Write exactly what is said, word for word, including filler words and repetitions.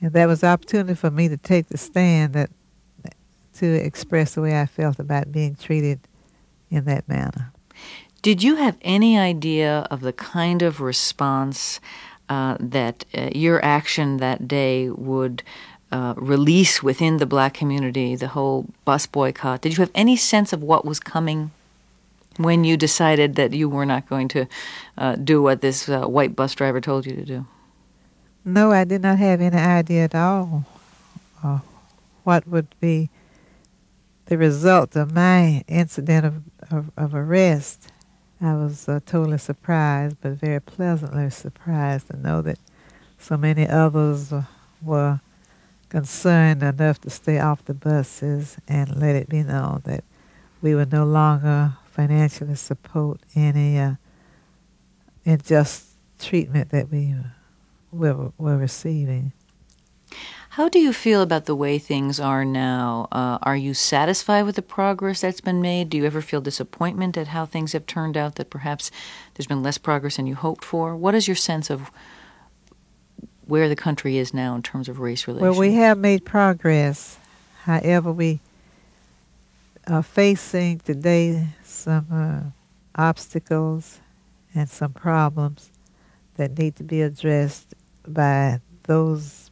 And that was the opportunity for me to take the stand that to express the way I felt about being treated in that manner. Did you have any idea of the kind of response uh, that uh, your action that day would uh, release within the black community, the whole bus boycott? Did you have any sense of what was coming when you decided that you were not going to uh, do what this uh, white bus driver told you to do? No, I did not have any idea at all uh, what would be the result of my incident of, of, of arrest. I was uh, totally surprised, but very pleasantly surprised to know that so many others uh, were concerned enough to stay off the buses and let it be known that we would no longer financially support any uh, unjust treatment that we were, were receiving. How do you feel about the way things are now? Uh, are you satisfied with the progress that's been made? Do you ever feel disappointment at how things have turned out, that perhaps there's been less progress than you hoped for? What is your sense of where the country is now in terms of race relations? Well, we have made progress. However, we are facing today some uh, obstacles and some problems that need to be addressed by those